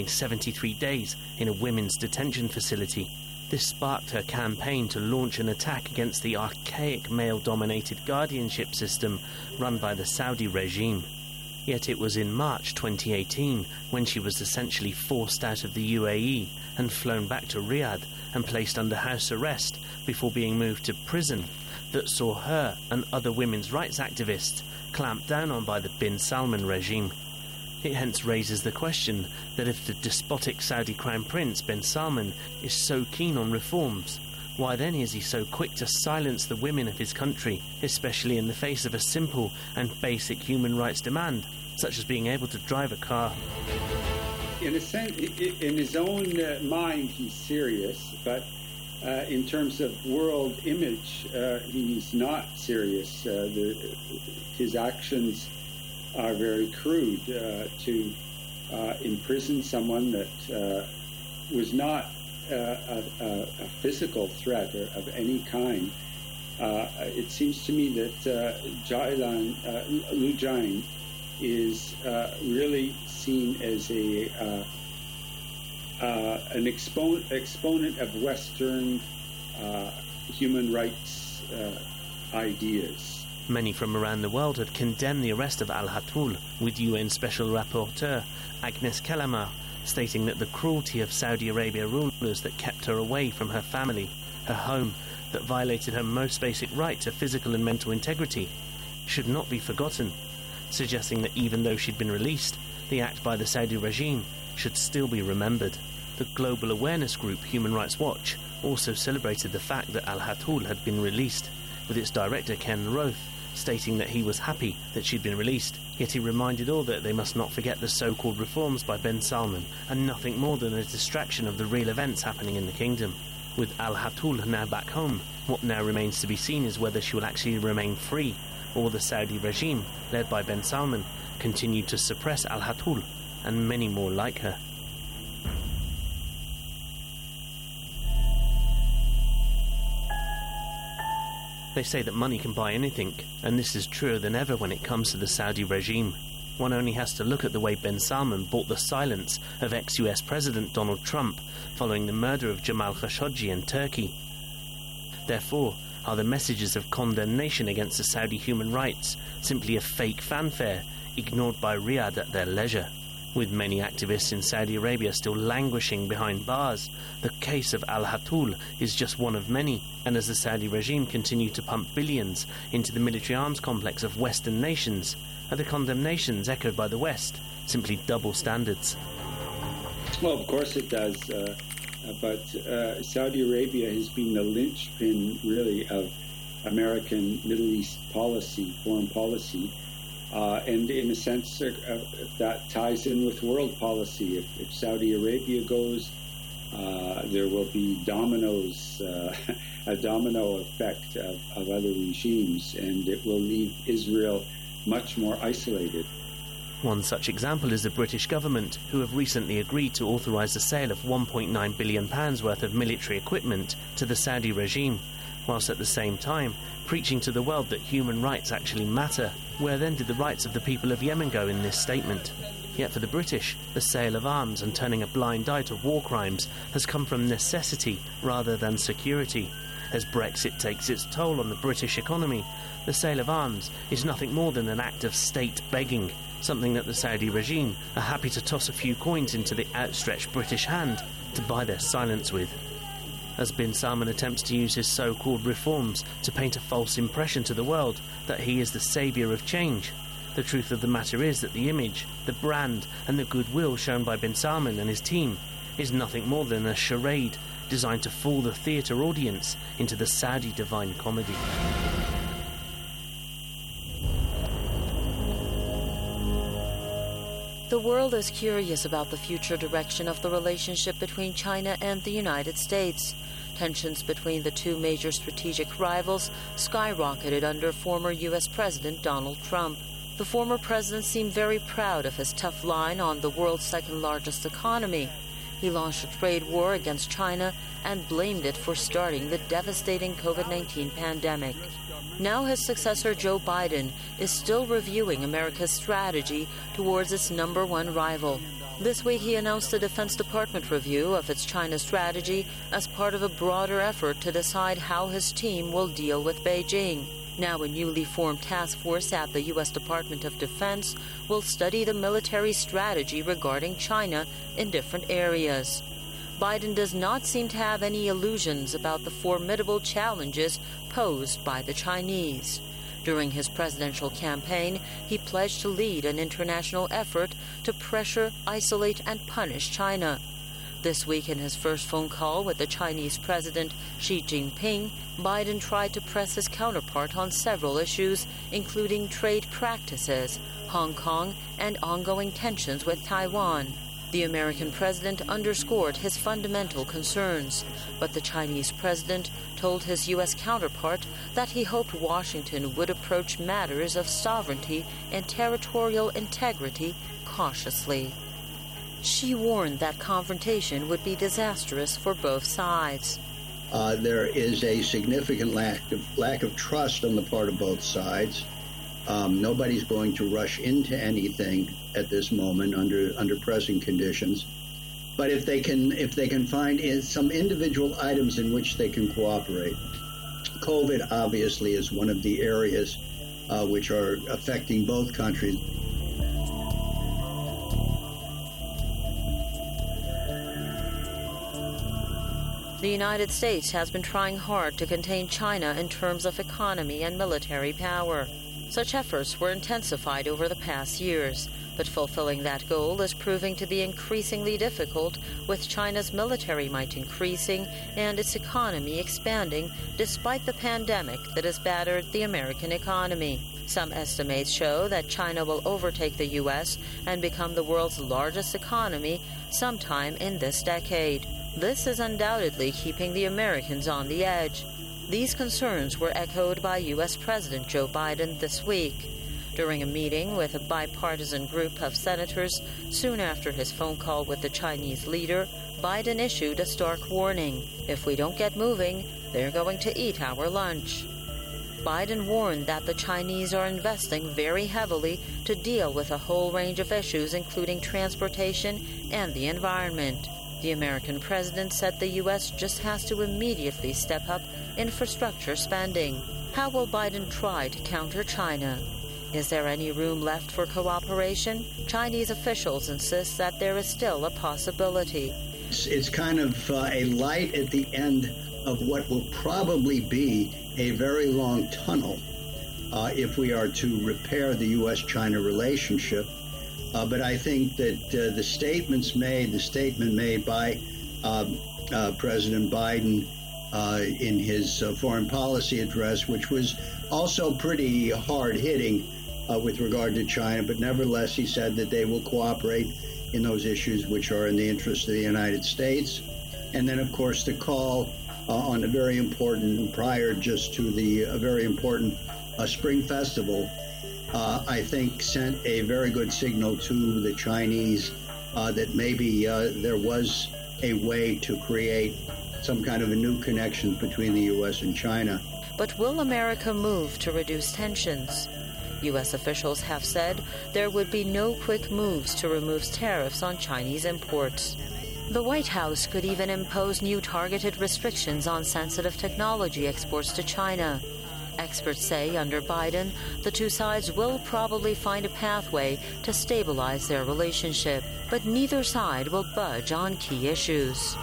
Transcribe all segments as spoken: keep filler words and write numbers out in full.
seventy-three days in a women's detention facility. This sparked her campaign to launch an attack against the archaic male-dominated guardianship system run by the Saudi regime. Yet it was in March twenty eighteen when she was essentially forced out of the U A E and flown back to Riyadh and placed under house arrest before being moved to prison that saw her and other women's rights activists clamped down on by the bin Salman regime. It hence raises the question that if the despotic Saudi Crown Prince bin Salman is so keen on reforms, why then is he so quick to silence the women of his country, especially in the face of a simple and basic human rights demand, such as being able to drive a car? In a sense, in his own uh, mind, he's serious, but uh, in terms of world image, uh, he's not serious. Uh, the, his actions are very crude. Uh, to uh, imprison someone that uh, was not uh, a, a, a physical threat or of any kind. Uh, it seems to me that uh, Jailan, uh, Liu Jian is uh, really seen as a uh, uh, an expo- exponent of Western uh, human rights uh, ideas. Many from around the world have condemned the arrest of Al-Hatul, with U N Special Rapporteur Agnes Kalamar stating that the cruelty of Saudi Arabia rulers that kept her away from her family, her home, that violated her most basic right to physical and mental integrity, should not be forgotten, suggesting that even though she'd been released, the act by the Saudi regime should still be remembered. The global awareness group Human Rights Watch also celebrated the fact that Al-Hatul had been released, with its director Ken Roth stating that he was happy that she'd been released, yet he reminded all that they must not forget the so-called reforms by bin Salman and nothing more than a distraction of the real events happening in the kingdom. With Al-Hatul now back home, what now remains to be seen is whether she will actually remain free, or the Saudi regime, led by bin Salman, continue to suppress Al-Hatul and many more like her. They say that money can buy anything, and this is truer than ever when it comes to the Saudi regime. One only has to look at the way bin Salman bought the silence of ex-U S President Donald Trump following the murder of Jamal Khashoggi in Turkey. Therefore, are the messages of condemnation against the Saudi human rights simply a fake fanfare ignored by Riyadh at their leisure? With many activists in Saudi Arabia still languishing behind bars, the case of Al-Hatul is just one of many, and as the Saudi regime continue to pump billions into the military arms complex of Western nations, are the condemnations echoed by the West simply double standards? Well, of course it does, uh, but uh, Saudi Arabia has been the linchpin, really, of American Middle East policy, foreign policy. Uh, and in a sense, uh, that ties in with world policy. If, if Saudi Arabia goes, uh, there will be dominoes, uh, a domino effect of, of other regimes, and it will leave Israel much more isolated. One such example is the British government, who have recently agreed to authorise the sale of one point nine billion pounds worth of military equipment to the Saudi regime, whilst at the same time preaching to the world that human rights actually matter. Where then did the rights of the people of Yemen go in this statement? Yet for the British, the sale of arms and turning a blind eye to war crimes has come from necessity rather than security. As Brexit takes its toll on the British economy, the sale of arms is nothing more than an act of state begging, something that the Saudi regime are happy to toss a few coins into the outstretched British hand to buy their silence with. As bin Salman attempts to use his so-called reforms to paint a false impression to the world that he is the saviour of change, the truth of the matter is that the image, the brand and the goodwill shown by bin Salman and his team is nothing more than a charade designed to fool the theatre audience into the Saudi divine comedy. The world is curious about the future direction of the relationship between China and the United States. Tensions between the two major strategic rivals skyrocketed under former U S President Donald Trump. The former president seemed very proud of his tough line on the world's second-largest economy. He launched a trade war against China and blamed it for starting the devastating COVID nineteen pandemic. Now his successor, Joe Biden, is still reviewing America's strategy towards its number one rival. This week he announced a Defense Department review of its China strategy as part of a broader effort to decide how his team will deal with Beijing. Now a newly formed task force at the U S Department of Defense will study the military strategy regarding China in different areas. Biden does not seem to have any illusions about the formidable challenges posed by the Chinese. During his presidential campaign, he pledged to lead an international effort to pressure, isolate, and punish China. This week, in his first phone call with the Chinese President Xi Jinping, Biden tried to press his counterpart on several issues, including trade practices, Hong Kong, and ongoing tensions with Taiwan. The American president underscored his fundamental concerns, but the Chinese president told his U S counterpart that he hoped Washington would approach matters of sovereignty and territorial integrity cautiously. She warned that confrontation would be disastrous for both sides. Uh, there is a significant lack of, lack of trust on the part of both sides. Um, nobody's going to rush into anything at this moment under under present conditions. But if they can if they can find in some individual items in which they can cooperate, COVID obviously is one of the areas uh, which are affecting both countries. The United States has been trying hard to contain China in terms of economy and military power. Such efforts were intensified over the past years, but fulfilling that goal is proving to be increasingly difficult, with China's military might increasing and its economy expanding despite the pandemic that has battered the American economy. Some estimates show that China will overtake the U S and become the world's largest economy sometime in this decade. This is undoubtedly keeping the Americans on the edge. These concerns were echoed by U S President Joe Biden this week. During a meeting with a bipartisan group of senators soon after his phone call with the Chinese leader, Biden issued a stark warning. If we don't get moving, they're going to eat our lunch. Biden warned that the Chinese are investing very heavily to deal with a whole range of issues, including transportation and the environment. The American president said the U S just has to immediately step up infrastructure spending. How will Biden try to counter China? Is there any room left for cooperation? Chinese officials insist that there is still a possibility. It's, it's kind of uh, a light at the end of what will probably be a very long tunnel uh, if we are to repair the U S China relationship. Uh, but I think that uh, the statements made, the statement made by um, uh, President Biden uh, in his uh, foreign policy address, which was also pretty hard-hitting uh, with regard to China, but nevertheless he said that they will cooperate in those issues which are in the interest of the United States. And then, of course, the call uh, on a very important, prior just to the uh, very important uh, Spring Festival, Uh, I think sent a very good signal to the Chinese uh, that maybe uh, there was a way to create some kind of a new connection between the U S and China. But will America move to reduce tensions? U S officials have said there would be no quick moves to remove tariffs on Chinese imports. The White House could even impose new targeted restrictions on sensitive technology exports to China. Experts say under Biden, the two sides will probably find a pathway to stabilize their relationship, but neither side will budge on key issues.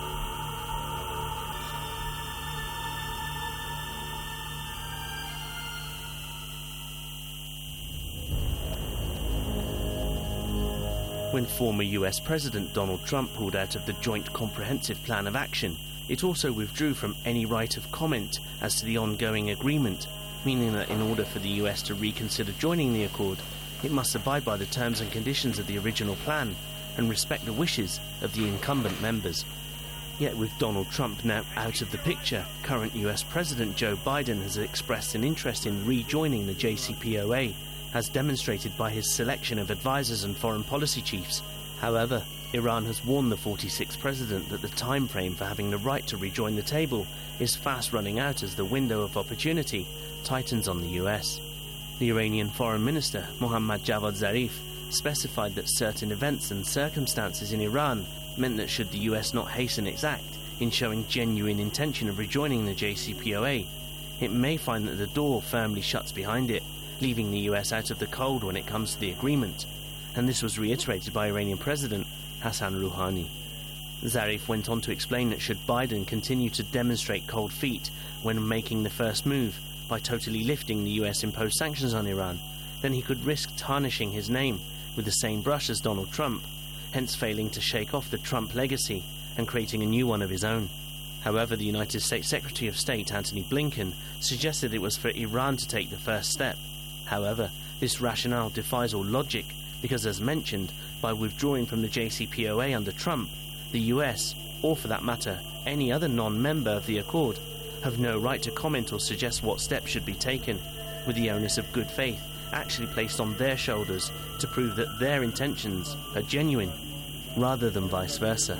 When former U S President Donald Trump pulled out of the Joint Comprehensive Plan of Action, it also withdrew from any right of comment as to the ongoing agreement, meaning that in order for the U S to reconsider joining the accord, it must abide by the terms and conditions of the original plan and respect the wishes of the incumbent members. Yet with Donald Trump now out of the picture, current U S President Joe Biden has expressed an interest in rejoining the J C P O A, as demonstrated by his selection of advisors and foreign policy chiefs. However, Iran has warned the forty-sixth president that the time frame for having the right to rejoin the table is fast running out as the window of opportunity tightens on the U S. The Iranian Foreign Minister, Mohammad Javad Zarif, specified that certain events and circumstances in Iran meant that should the U S not hasten its act in showing genuine intention of rejoining the J C P O A, it may find that the door firmly shuts behind it, leaving the U S out of the cold when it comes to the agreement, and this was reiterated by Iranian President Hassan Rouhani. Zarif went on to explain that should Biden continue to demonstrate cold feet when making the first move by totally lifting the U S-imposed sanctions on Iran, then he could risk tarnishing his name with the same brush as Donald Trump, hence failing to shake off the Trump legacy and creating a new one of his own. However, the United States Secretary of State Antony Blinken suggested it was for Iran to take the first step. However, this rationale defies all logic because, as mentioned, by withdrawing from the J C P O A under Trump, the U S, or for that matter, any other non-member of the accord, have no right to comment or suggest what steps should be taken, with the onus of good faith actually placed on their shoulders to prove that their intentions are genuine, rather than vice versa.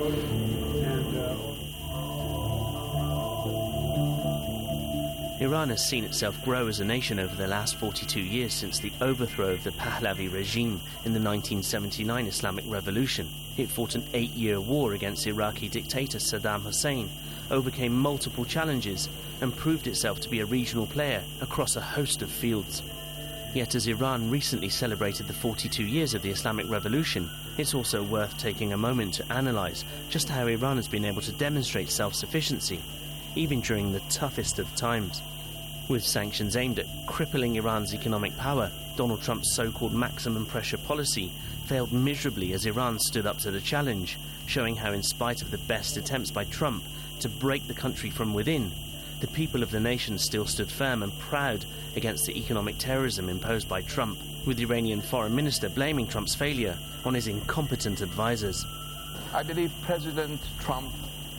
Iran has seen itself grow as a nation over the last forty-two years since the overthrow of the Pahlavi regime in the nineteen seventy-nine Islamic Revolution. It fought an eight-year war against Iraqi dictator Saddam Hussein, overcame multiple challenges, and proved itself to be a regional player across a host of fields. Yet as Iran recently celebrated the forty-two years of the Islamic Revolution, it's also worth taking a moment to analyse just how Iran has been able to demonstrate self-sufficiency, even during the toughest of times. With sanctions aimed at crippling Iran's economic power, Donald Trump's so-called maximum pressure policy failed miserably as Iran stood up to the challenge, showing how in spite of the best attempts by Trump to break the country from within, the people of the nation still stood firm and proud against the economic terrorism imposed by Trump, with the Iranian foreign minister blaming Trump's failure on his incompetent advisors. I believe President Trump,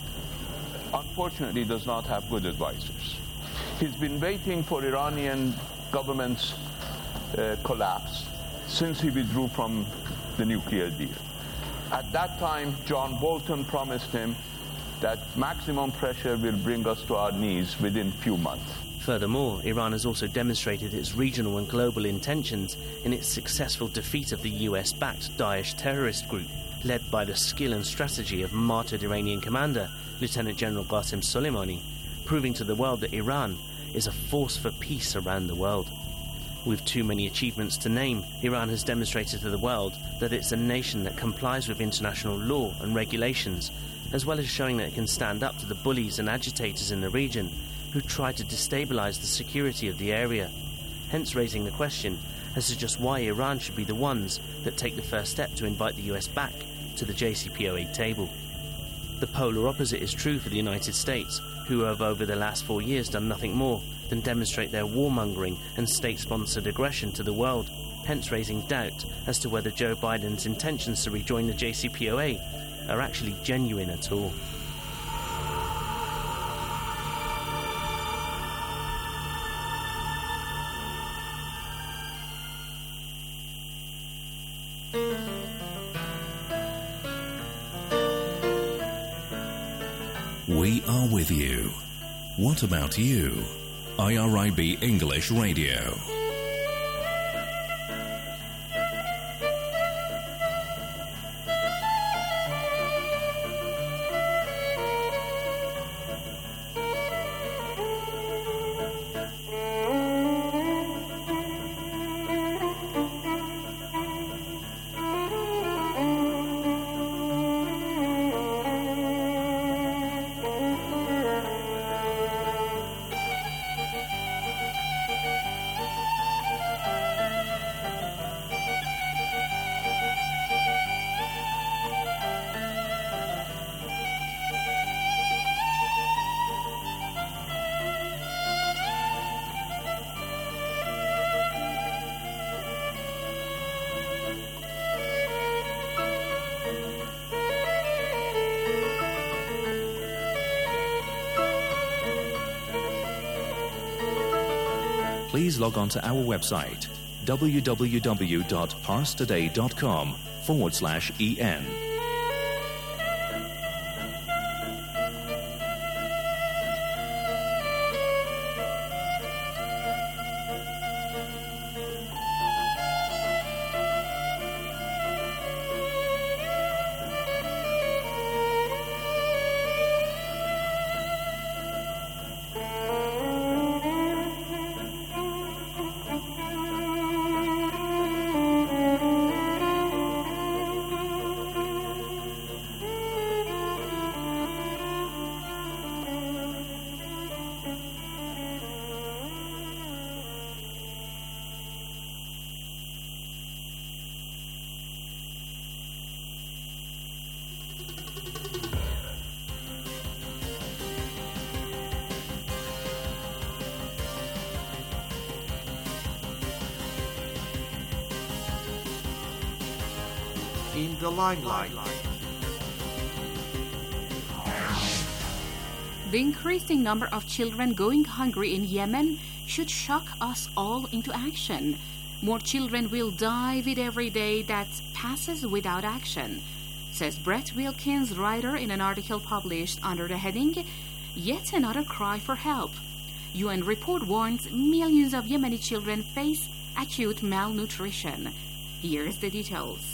unfortunately, does not have good advisors. He's been waiting for Iranian government's uh, collapse since he withdrew from the nuclear deal. At that time, John Bolton promised him that maximum pressure will bring us to our knees within few months. Furthermore, Iran has also demonstrated its regional and global intentions in its successful defeat of the U S-backed Daesh terrorist group, led by the skill and strategy of martyred Iranian commander Lieutenant General Qasem Soleimani, proving to the world that Iran is a force for peace around the world. With too many achievements to name, Iran has demonstrated to the world that it's a nation that complies with international law and regulations, as well as showing that it can stand up to the bullies and agitators in the region who try to destabilize the security of the area, hence raising the question as to just why Iran should be the ones that take the first step to invite the U S back to the J C P O A table. The polar opposite is true for the United States, who have over the last four years done nothing more than demonstrate their warmongering and state-sponsored aggression to the world, hence raising doubt as to whether Joe Biden's intentions to rejoin the J C P O A are actually genuine at all. We are with you. What about you? I R I B English Radio. Please log on to our website, www.parstoday.com forward slash en. the limelight. The increasing number of children going hungry in Yemen should shock us all into action. More children will die with every day that passes without action, says Brett Wilkins, writer in an article published under the heading, Yet Another Cry for Help. U N report warns millions of Yemeni children face acute malnutrition. Here's the details.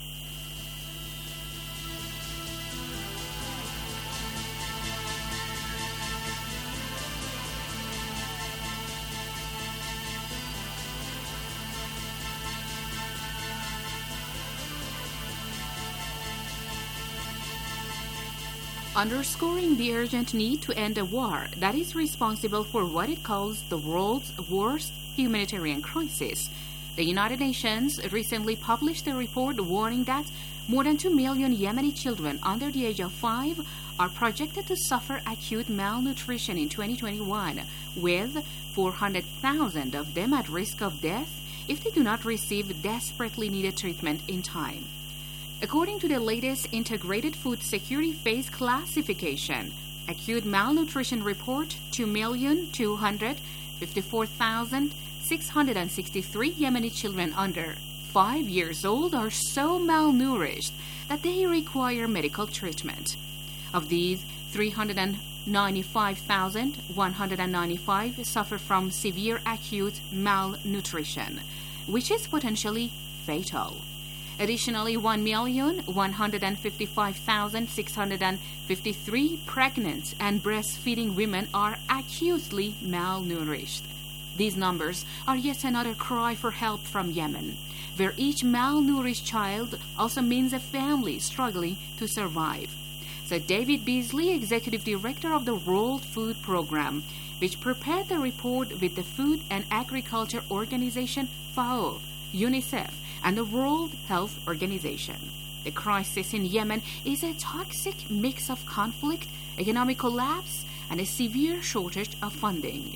Underscoring the urgent need to end a war that is responsible for what it calls the world's worst humanitarian crisis, the United Nations recently published a report warning that more than two million Yemeni children under the age of five are projected to suffer acute malnutrition in twenty twenty-one, with four hundred thousand of them at risk of death if they do not receive desperately needed treatment in time. According to the latest Integrated Food Security Phase Classification, Acute Malnutrition Report, two million two hundred fifty-four thousand six hundred sixty-three Yemeni children under five years old are so malnourished that they require medical treatment. Of these, three hundred ninety-five thousand one hundred ninety-five suffer from severe acute malnutrition, which is potentially fatal. Additionally, one million one hundred fifty-five thousand six hundred fifty-three pregnant and breastfeeding women are acutely malnourished. These numbers are yet another cry for help from Yemen, where each malnourished child also means a family struggling to survive, said David Beasley, Executive Director of the World Food Programme, which prepared the report with the Food and Agriculture Organization FAO, UNICEF, and the World Health Organization. The crisis in Yemen is a toxic mix of conflict, economic collapse, and a severe shortage of funding.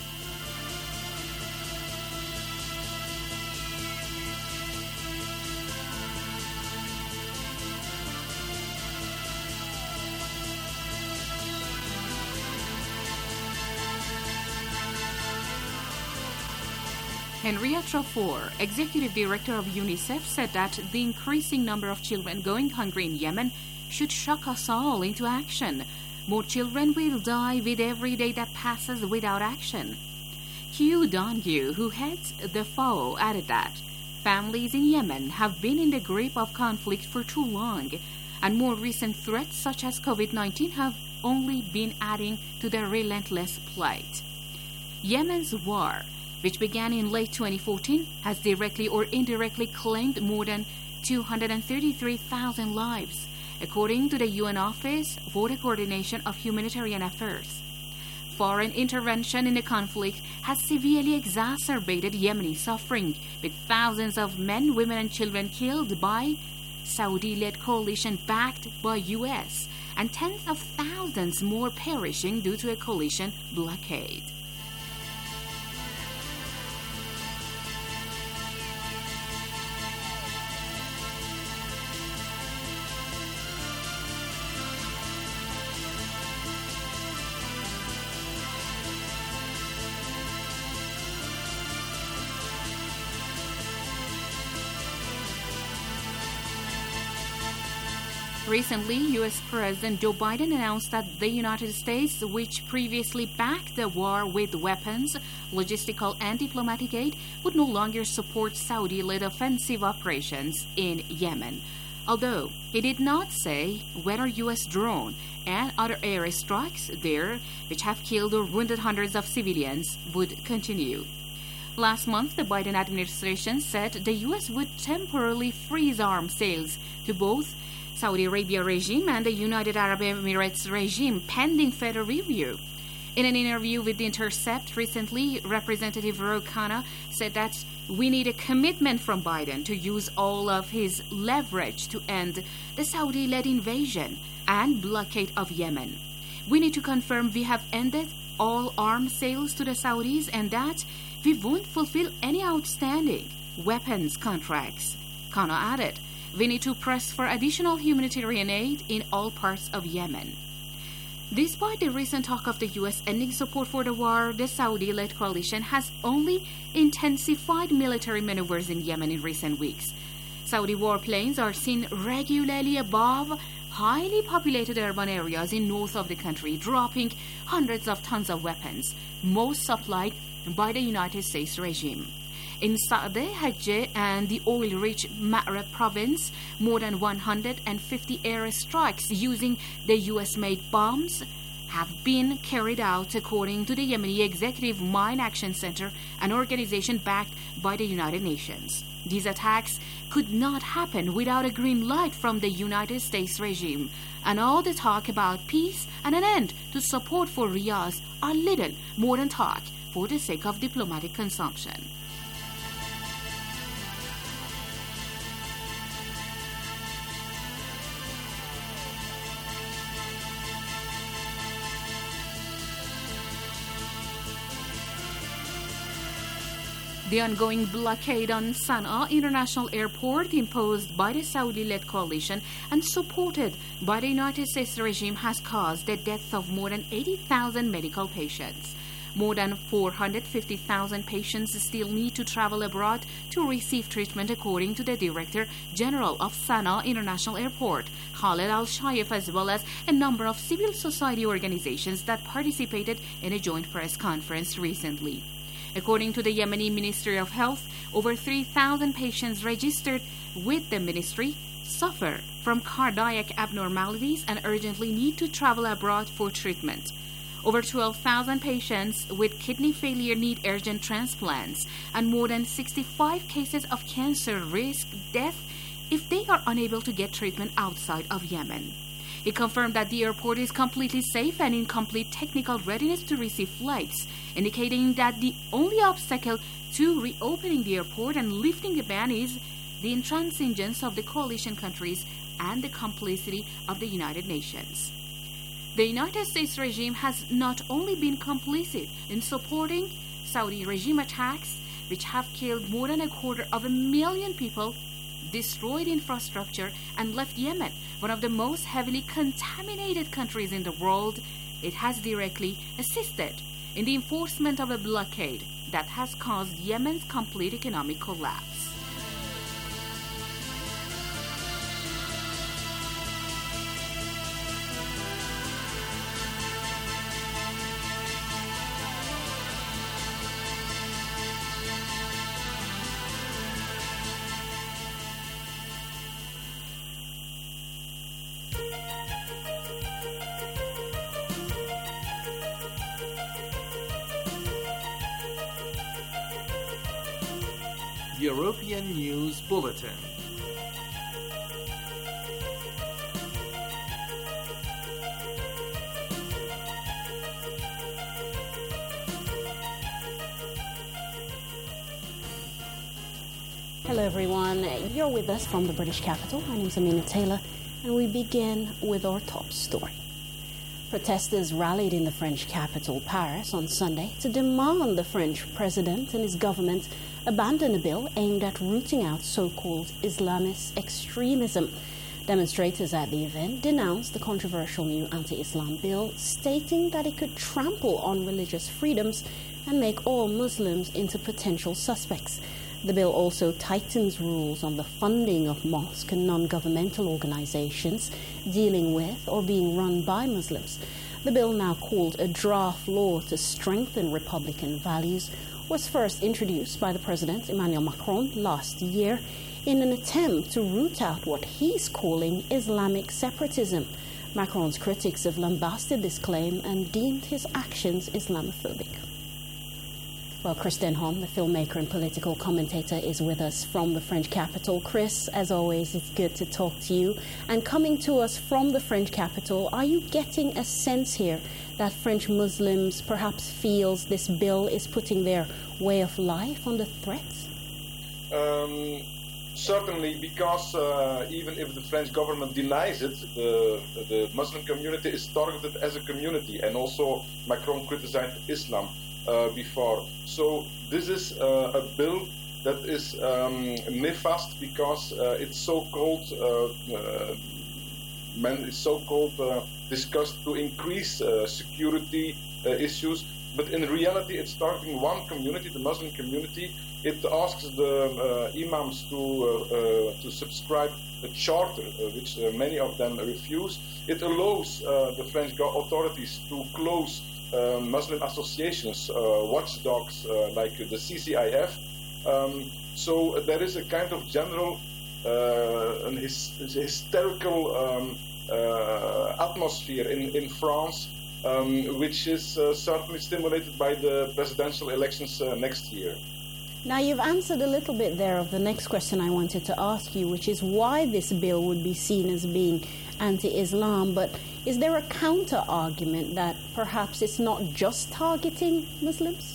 Henrietta Fore, Executive Director of UNICEF, said that the increasing number of children going hungry in Yemen should shock us all into action. More children will die with every day that passes without action. Hugh Dongue, who heads the FAO, added that families in Yemen have been in the grip of conflict for too long, and more recent threats such as COVID nineteen have only been adding to their relentless plight. Yemen's war, which began in late twenty fourteen, has directly or indirectly claimed more than two hundred thirty-three thousand lives, according to the U N Office for the Coordination of Humanitarian Affairs. Foreign intervention in the conflict has severely exacerbated Yemeni suffering, with thousands of men, women, and children killed by Saudi-led coalition backed by U S, and tens of thousands more perishing due to a coalition blockade. Recently, U S President Joe Biden announced that the United States, which previously backed the war with weapons, logistical and diplomatic aid, would no longer support Saudi-led offensive operations in Yemen. Although he did not say whether U S drone and other air strikes there, which have killed or wounded hundreds of civilians, would continue. Last month, the Biden administration said the U S would temporarily freeze arms sales to both Saudi Arabia regime and the United Arab Emirates regime pending further review. In an interview with The Intercept recently, Representative Ro Khanna said that we need a commitment from Biden to use all of his leverage to end the Saudi-led invasion and blockade of Yemen. We need to confirm we have ended all arms sales to the Saudis and that we won't fulfill any outstanding weapons contracts, Khanna added. we need to press for additional humanitarian aid in all parts of Yemen. Despite the recent talk of the U S ending support for the war, the Saudi-led coalition has only intensified military maneuvers in Yemen in recent weeks. Saudi warplanes are seen regularly above highly populated urban areas in north of the country, dropping hundreds of tons of weapons, most supplied by the United States regime. In Sa'deh, Hajj, and the oil-rich Ma'rib province, more than one hundred fifty airstrikes using the U S-made bombs have been carried out, according to the Yemeni Executive Mine Action Center, an organization backed by the United Nations. These attacks could not happen without a green light from the United States regime, and all the talk about peace and an end to support for Riyadh are little more than talk for the sake of diplomatic consumption. The ongoing blockade on Sana'a International Airport, imposed by the Saudi-led coalition and supported by the United States regime, has caused the death of more than eighty thousand medical patients. More than four hundred fifty thousand patients still need to travel abroad to receive treatment, according to the Director General of Sana'a International Airport, Khaled Al-Shayef, as well as a number of civil society organizations that participated in a joint press conference recently. According to the Yemeni Ministry of Health, over three thousand patients registered with the ministry suffer from cardiac abnormalities and urgently need to travel abroad for treatment. Over twelve thousand patients with kidney failure need urgent transplants, and more than sixty-five cases of cancer risk death if they are unable to get treatment outside of Yemen. He confirmed that the airport is completely safe and in complete technical readiness to receive flights, indicating that the only obstacle to reopening the airport and lifting the ban is the intransigence of the coalition countries and the complicity of the United Nations. The United States regime has not only been complicit in supporting Saudi regime attacks, which have killed more than a quarter of a million people, destroyed infrastructure, and left Yemen one of the most heavily contaminated countries in the world, it has directly assisted in the enforcement of a blockade that has caused Yemen's complete economic collapse. European News Bulletin. Hello everyone, you're with us from the British capital. My name is Amina Taylor, and we begin with our top story. Protesters rallied in the French capital, Paris, on Sunday to demand the French president and his government abandon a bill aimed at rooting out so-called Islamist extremism. Demonstrators at the event denounced the controversial new anti-Islam bill, stating that it could trample on religious freedoms and make all Muslims into potential suspects. The bill also tightens rules on the funding of mosque and non-governmental organizations dealing with or being run by Muslims. The bill, now called a draft law to strengthen Republican values, was first introduced by the President Emmanuel Macron last year in an attempt to root out what he's calling Islamic separatism. Macron's critics have lambasted this claim and deemed his actions Islamophobic. Well, Chris Denholm, the filmmaker and political commentator, is with us from the French capital. Chris, as always, it's good to talk to you. And coming to us from the French capital, are you getting a sense here that French Muslims perhaps feels this bill is putting their way of life under threat? Um, certainly, because uh, even if the French government denies it, the, the Muslim community is targeted as a community, and also Macron criticized Islam Uh, before. So this is uh, a bill that is um, nefast because uh, it's so-called uh, uh, man, it's so-called uh, discussed to increase uh, security uh, issues, but in reality it's targeting one community, the Muslim community. It asks the uh, imams to uh, uh, to subscribe a charter, uh, which uh, many of them refuse. It allows uh, the French authorities to close uh, Muslim associations, uh, watchdogs uh, like the C C I F. Um, so there is a kind of general, uh, an his, hysterical um, uh, atmosphere in, in France, um, which is uh, certainly stimulated by the presidential elections uh, next year. Now, you've answered a little bit there of the next question I wanted to ask you, which is why this bill would be seen as being anti-Islam. But is there a counter-argument that perhaps it's not just targeting Muslims?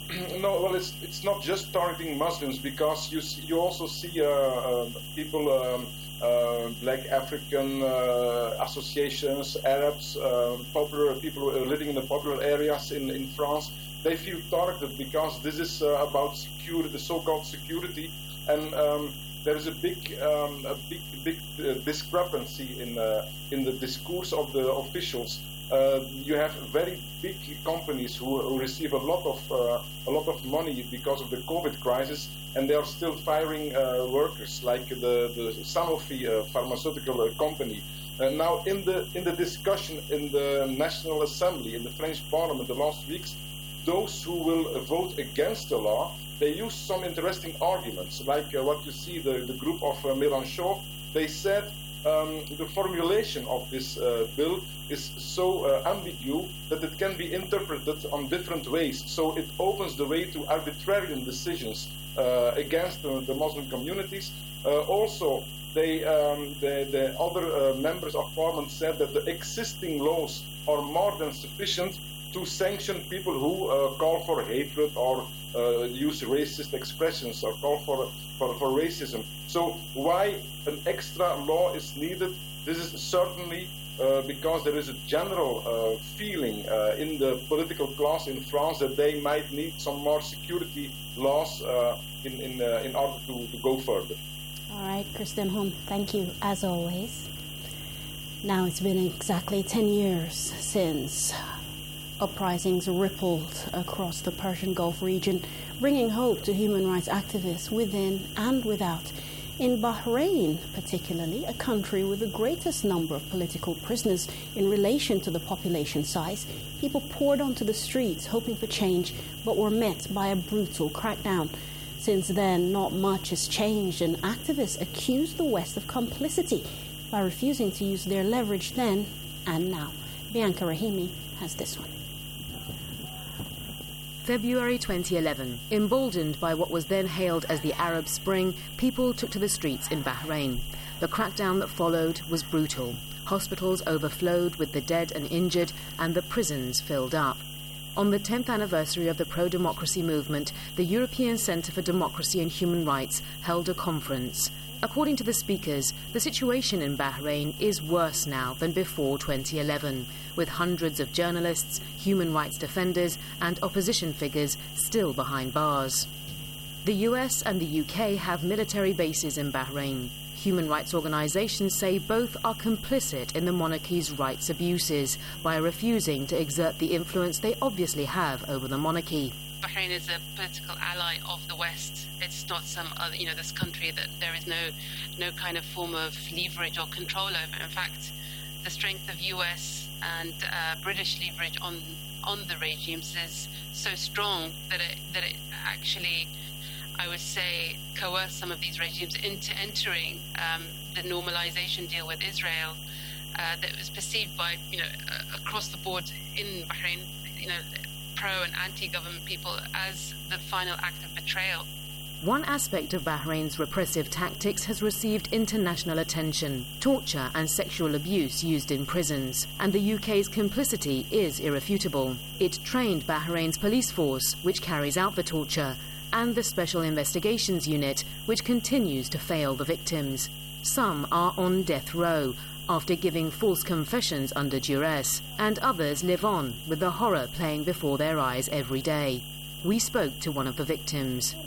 No, well, it's it's not just targeting Muslims, because you see, you also see uh, uh, people, um, uh, Black African uh, associations, Arabs, uh, popular people living in the popular areas in, in France. They feel targeted because this is uh, about security, the so-called security, and um, there is a big, um, a big, big uh, discrepancy in uh, in the discourse of the officials. Uh, you have very big companies who, who receive a lot of uh, a lot of money because of the COVID crisis, and they are still firing uh, workers, like the the Sanofi uh, pharmaceutical uh, company. Uh, now, in the in the discussion in the National Assembly, in the French Parliament, the last weeks, those who will vote against the law, they use some interesting arguments, like uh, what you see, the, the group of uh, Mélenchon. They said um, the formulation of this uh, bill is so uh, ambiguous that it can be interpreted on different ways. So it opens the way to arbitrarian decisions uh, against the, the Muslim communities. Uh, also, they, um, the, the other uh, members of parliament said that the existing laws are more than sufficient to sanction people who uh, call for hatred or uh, use racist expressions or call for, for, for racism. So why an extra law is needed? This is certainly uh, because there is a general uh, feeling uh, in the political class in France that they might need some more security laws uh, in, in, uh, in order to, to go further. All right, Christian Hom, thank you as always. Now it's been exactly ten years since uprisings rippled across the Persian Gulf region, bringing hope to human rights activists within and without. In Bahrain, particularly, a country with the greatest number of political prisoners in relation to the population size, people poured onto the streets hoping for change, but were met by a brutal crackdown. Since then, not much has changed, and activists accuse the West of complicity by refusing to use their leverage then and now. Bianca Rahimi has this one. February twenty eleven. Emboldened by what was then hailed as the Arab Spring, people took to the streets in Bahrain. The crackdown that followed was brutal. Hospitals overflowed with the dead and injured, and the prisons filled up. On the tenth anniversary of the pro-democracy movement, the European Centre for Democracy and Human Rights held a conference. According to the speakers, the situation in Bahrain is worse now than before twenty eleven, with hundreds of journalists, human rights defenders and opposition figures still behind bars. The U S and the U K have military bases in Bahrain. Human rights organisations say both are complicit in the monarchy's rights abuses by refusing to exert the influence they obviously have over the monarchy. Bahrain is a political ally of the West. It's not some other, you know, this country that there is no, no kind of form of leverage or control over. In fact, the strength of U S and uh, British leverage on on the regimes is so strong that it that it actually, I would say, coerced some of these regimes into entering um, the normalization deal with Israel uh, that was perceived by, you know, uh, across the board in Bahrain, you know, pro and anti-government people as the final act of betrayal. One aspect of Bahrain's repressive tactics has received international attention: torture and sexual abuse used in prisons. And the U K's complicity is irrefutable. It trained Bahrain's police force, which carries out the torture, and the Special Investigations Unit, which continues to fail the victims. Some are on death row after giving false confessions under duress, and others live on with the horror playing before their eyes every day. We spoke to one of the victims.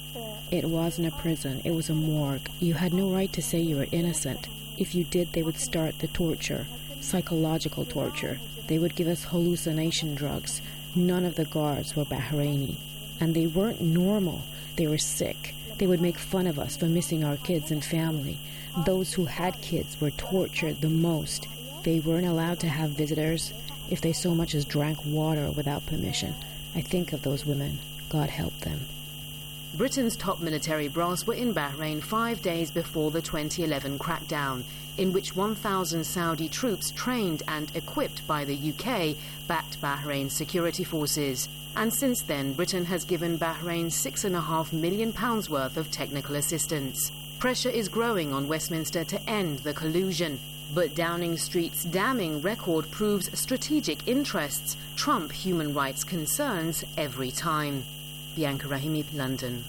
It wasn't a prison, it was a morgue. You had no right to say you were innocent. If you did, they would start the torture, psychological torture. They would give us hallucination drugs. None of the guards were Bahraini. And they weren't normal. They were sick. They would make fun of us for missing our kids and family. Those who had kids were tortured the most. They weren't allowed to have visitors. If they so much as drank water without permission. I think of those women. God help them. Britain's top military brass were in Bahrain five days before the twenty eleven crackdown, in which one thousand Saudi troops trained and equipped by the U K backed Bahrain's security forces. And since then, Britain has given Bahrain six and a half million pounds worth of technical assistance. Pressure is growing on Westminster to end the collusion. But Downing Street's damning record proves strategic interests trump human rights concerns every time. Bianca Rahimi, London.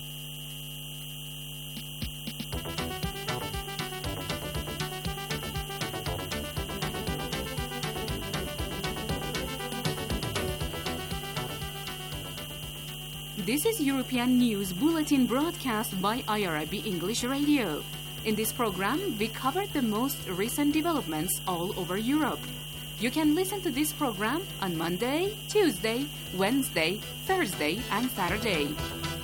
This is European News Bulletin broadcast by I R I B English Radio. In this program, we cover the most recent developments all over Europe. You can listen to this program on Monday, Tuesday, Wednesday, Thursday, and Saturday.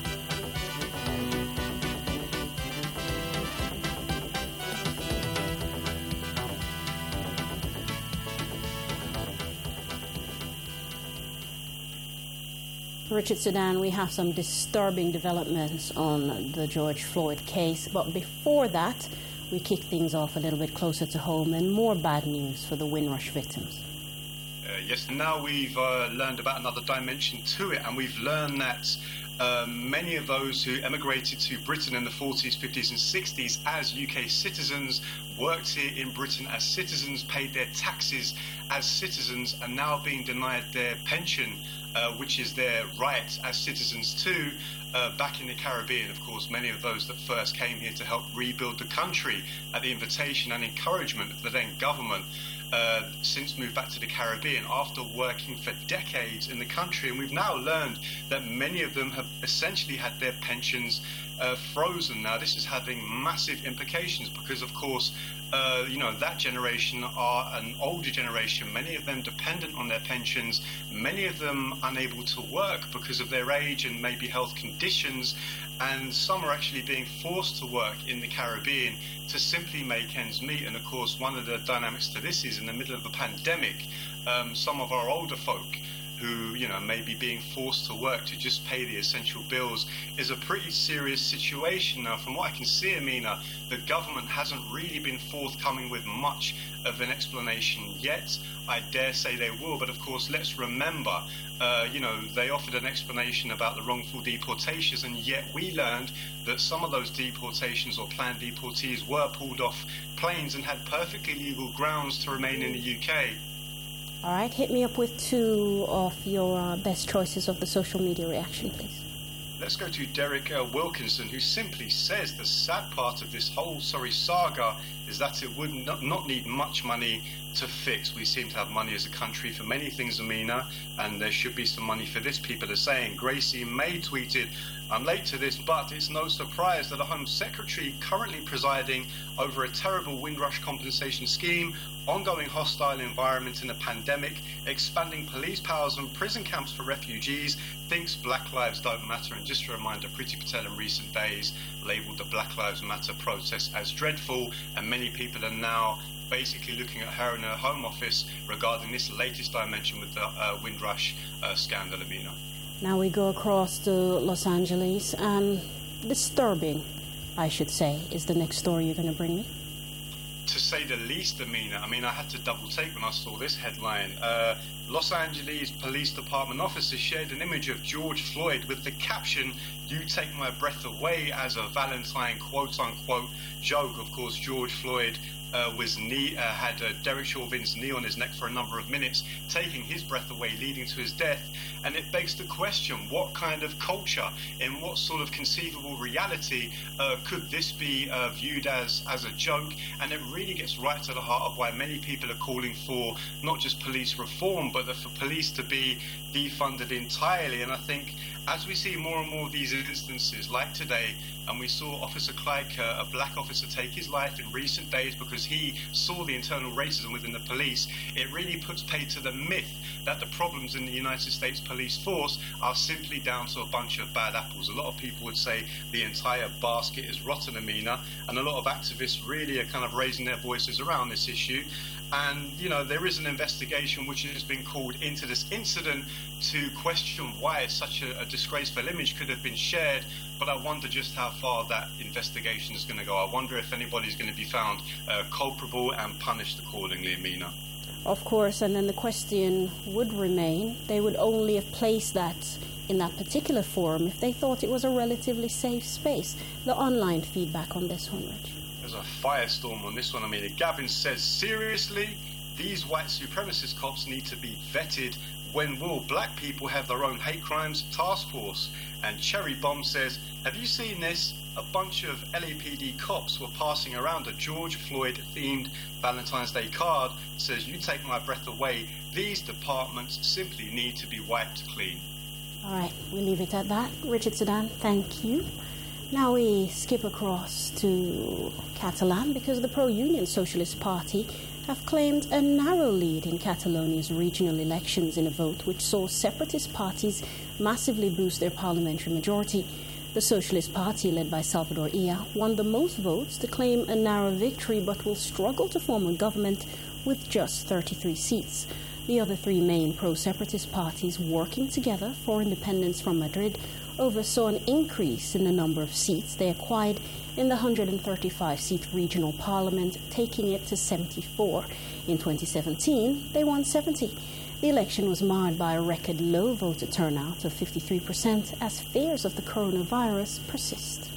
Richard Sudan, we have some disturbing developments on the George Floyd case, but before that, we kick things off a little bit closer to home and more bad news for the Windrush victims. Uh, yes, now we've uh, learned about another dimension to it, and we've learned that um, many of those who emigrated to Britain in the forties, fifties and sixties as U K citizens, worked here in Britain as citizens, paid their taxes as citizens, are now being denied their pension, uh, which is their right as citizens too. Uh, back in the Caribbean, of course, many of those that first came here to help rebuild the country at the invitation and encouragement of the then government, uh, since moved back to the Caribbean after working for decades in the country. And we've now learned that many of them have essentially had their pensions uh, frozen. Now, this is having massive implications because, of course, Uh, you know, that generation are an older generation, many of them dependent on their pensions, many of them unable to work because of their age and maybe health conditions, and some are actually being forced to work in the Caribbean to simply make ends meet. And of course, one of the dynamics to this is in the middle of a pandemic, um, some of our older folk who, you know, may be being forced to work to just pay the essential bills is a pretty serious situation. Now, from what I can see, Amina, the government hasn't really been forthcoming with much of an explanation yet. I dare say they will, but of course, let's remember, uh, you know, they offered an explanation about the wrongful deportations, and yet we learned that some of those deportations or planned deportees were pulled off planes and had perfectly legal grounds to remain in the U K. All right, hit me up with two of your uh, best choices of the social media reaction, please. Let's go to Derek uh, Wilkinson, who simply says the sad part of this whole sorry saga is that it would not, not need much money to fix. We seem to have money as a country for many things, Amina, and there should be some money for this, people are saying. Gracie May tweeted, I'm late to this, but it's no surprise that a Home Secretary currently presiding over a terrible Windrush compensation scheme, ongoing hostile environment in a pandemic, expanding police powers and prison camps for refugees, thinks Black Lives Don't Matter. And just a reminder, Priti Patel in recent days labelled the Black Lives Matter protest as dreadful, and many people are now basically looking at her in her Home Office regarding this latest dimension with the uh, Windrush uh, scandal, Amina. Now we go across to Los Angeles, and disturbing, I should say, is the next story you're going to bring me. To say the least, Amina. I mean, I had to double take when I saw this headline. Uh, Los Angeles Police Department officers shared an image of George Floyd with the caption, "You take my breath away," as a Valentine quote-unquote joke. Of course, George Floyd uh, was knee, uh, had uh, Derek Chauvin's knee on his neck for a number of minutes, taking his breath away, leading to his death. And it begs the question, what kind of culture, in what sort of conceivable reality uh, could this be uh, viewed as, as a joke? And it really gets right to the heart of why many people are calling for not just police reform, but for police to be defunded entirely. And I think as we see more and more of these instances, like today, and we saw Officer Clyke, uh, a black officer, take his life in recent days because he saw the internal racism within the police, it really puts pay to the myth that the problems in the United States police force are simply down to a bunch of bad apples. A lot of people would say the entire basket is rotten, Amina, and a lot of activists really are kind of raising their voices around this issue. And, you know, there is an investigation which has been called into this incident to question why such a, a disgraceful image could have been shared. But I wonder just how far that investigation is going to go. I wonder if anybody's going to be found uh, culpable and punished accordingly, Amina. Of course, and then the question would remain, they would only have placed that in that particular forum if they thought it was a relatively safe space. The online feedback on this one, Rich. There's a firestorm on this one. I mean, Gavin says, seriously, these white supremacist cops need to be vetted. When will black people have their own hate crimes task force? And Cherry Bomb says, have you seen this? A bunch of L A P D cops were passing around a George Floyd themed Valentine's Day card. It says, you take my breath away. These departments simply need to be wiped clean. All right, we'll leave it at that. Richard Sudan, thank you. Now we skip across to Catalan because the pro-union Socialist Party have claimed a narrow lead in Catalonia's regional elections in a vote which saw separatist parties massively boost their parliamentary majority. The Socialist Party, led by Salvador Illa, won the most votes to claim a narrow victory but will struggle to form a government with just thirty-three seats. The other three main pro-separatist parties working together for independence from Madrid oversaw an increase in the number of seats they acquired in the one hundred thirty-five seat regional parliament, taking it to seventy-four. In twenty seventeen, they won seventy. The election was marred by a record low voter turnout of fifty-three percent as fears of the coronavirus persist.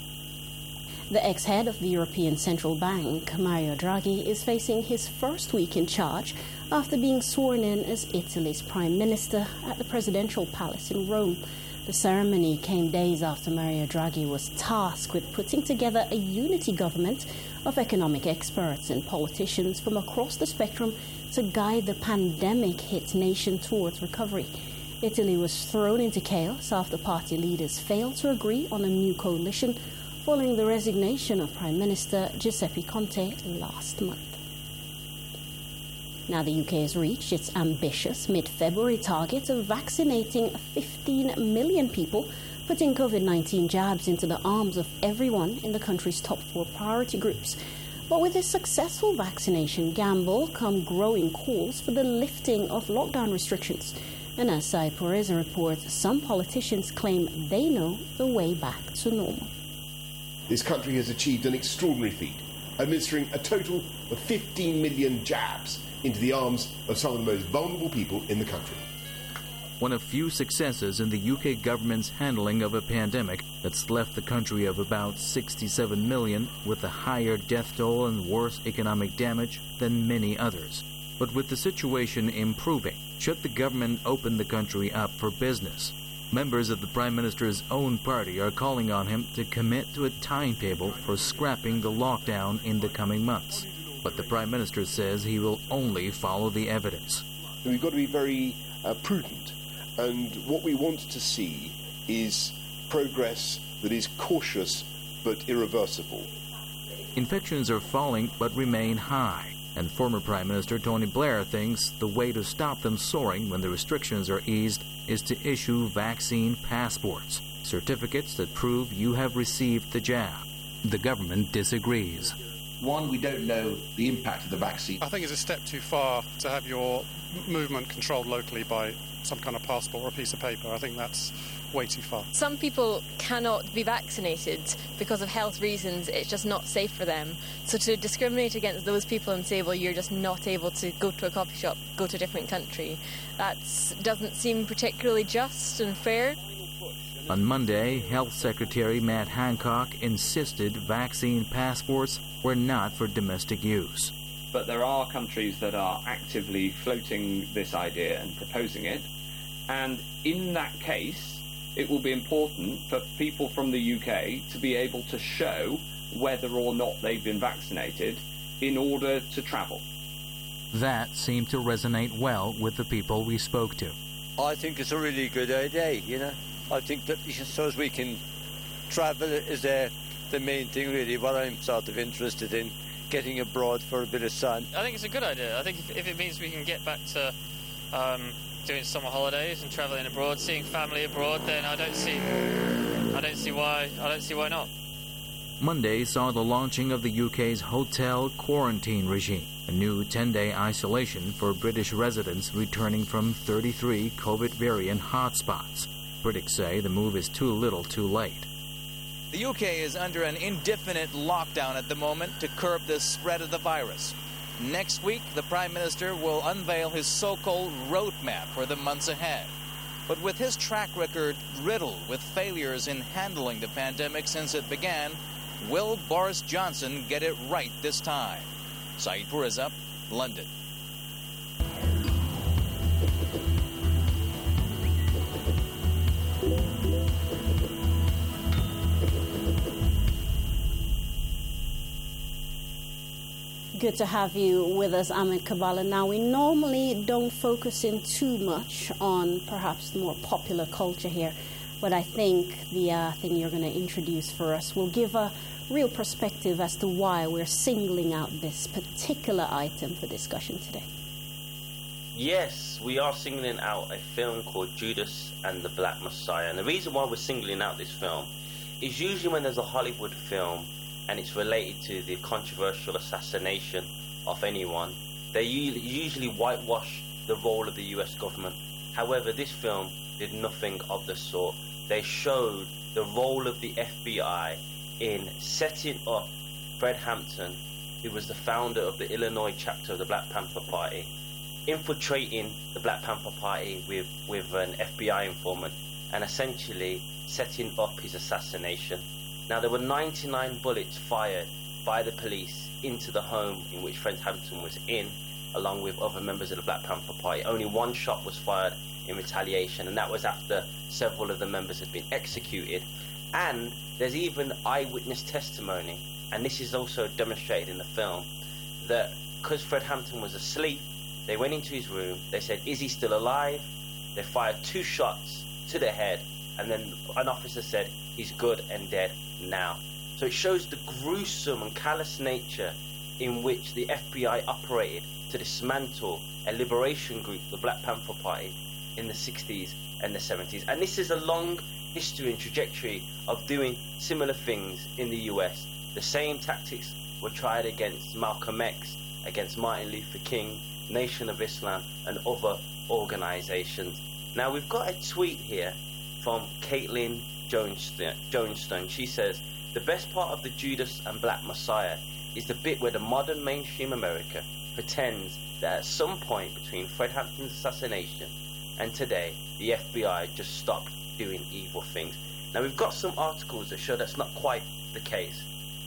The ex-head of the European Central Bank, Mario Draghi, is facing his first week in charge after being sworn in as Italy's prime minister at the presidential palace in Rome. The ceremony came days after Mario Draghi was tasked with putting together a unity government of economic experts and politicians from across the spectrum to guide the pandemic-hit nation towards recovery. Italy was thrown into chaos after party leaders failed to agree on a new coalition following the resignation of Prime Minister Giuseppe Conte last month. Now the U K has reached its ambitious mid-February target of vaccinating fifteen million people, putting COVID nineteen jabs into the arms of everyone in the country's top four priority groups. But with this successful vaccination gamble come growing calls for the lifting of lockdown restrictions. And as Sai Perez reports, some politicians claim they know the way back to normal. This country has achieved an extraordinary feat, administering a total of fifteen million jabs into the arms of some of the most vulnerable people in the country. One of few successes in the U K government's handling of a pandemic that's left the country of about sixty-seven million with a higher death toll and worse economic damage than many others. But with the situation improving, should the government open the country up for business? Members of the Prime Minister's own party are calling on him to commit to a timetable for scrapping the lockdown in the coming months. But the Prime Minister says he will only follow the evidence. We've got to be very uh, prudent, and what we want to see is progress that is cautious but irreversible. Infections are falling but remain high, and former Prime Minister Tony Blair thinks the way to stop them soaring when the restrictions are eased is to issue vaccine passports, certificates that prove you have received the jab. The government disagrees. One, we don't know the impact of the vaccine. I think it's a step too far to have your movement controlled locally by some kind of passport or a piece of paper. I think that's way too far. Some people cannot be vaccinated because of health reasons. It's just not safe for them. So to discriminate against those people and say, well, you're just not able to go to a coffee shop, go to a different country, that doesn't seem particularly just and fair. On Monday, Health Secretary Matt Hancock insisted vaccine passports were not for domestic use. But there are countries that are actively floating this idea and proposing it. And in that case, it will be important for people from the U K to be able to show whether or not they've been vaccinated in order to travel. That seemed to resonate well with the people we spoke to. I think it's a really good idea, you know. I think that so as we can travel is uh, the main thing, really, what I'm sort of interested in, getting abroad for a bit of sun. I think it's a good idea. I think if, if it means we can get back to um, doing summer holidays and travelling abroad, seeing family abroad, then I don't see, I don't see why, I don't see why not. Monday saw the launching of the U K's hotel quarantine regime, a new ten-day isolation for British residents returning from thirty-three COVID variant hotspots. Critics say the move is too little too late. The U K is under an indefinite lockdown at the moment to curb the spread of the virus. Next week, the Prime Minister will unveil his so-called roadmap for the months ahead. But with his track record riddled with failures in handling the pandemic since it began, will Boris Johnson get it right this time? Saeed Puriza, London. Good to have you with us, Ahmed Kabbalah. Now, we normally don't focus in too much on perhaps the more popular culture here, but I think the uh, thing you're going to introduce for us will give a real perspective as to why we're singling out this particular item for discussion today. Yes, we are singling out a film called Judas and the Black Messiah. And the reason why we're singling out this film is usually when there's a Hollywood film and it's related to the controversial assassination of anyone, they usually whitewash the role of the U S government. However, this film did nothing of the sort. They showed the role of the F B I in setting up Fred Hampton, who was the founder of the Illinois chapter of the Black Panther Party, infiltrating the Black Panther Party with, with an F B I informant and essentially setting up his assassination. Now, there were ninety-nine bullets fired by the police into the home in which Fred Hampton was in, along with other members of the Black Panther Party. Only one shot was fired in retaliation, and that was after several of the members had been executed. And there's even eyewitness testimony, and this is also demonstrated in the film, that because Fred Hampton was asleep, they went into his room, they said, is he still alive? They fired two shots to the head, and then an officer said, he's good and dead now. So it shows the gruesome and callous nature in which the F B I operated to dismantle a liberation group, the Black Panther Party, in the sixties and the seventies. And this is a long history and trajectory of doing similar things in the U S. The same tactics were tried against Malcolm X, against Martin Luther King, Nation of Islam, and other organizations. Now, we've got a tweet here from Caitlin Jonestown. She says, the best part of the Judas and Black Messiah is the bit where the modern mainstream America pretends that at some point between Fred Hampton's assassination and today, the F B I just stopped doing evil things. Now, we've got some articles that show that's not quite the case.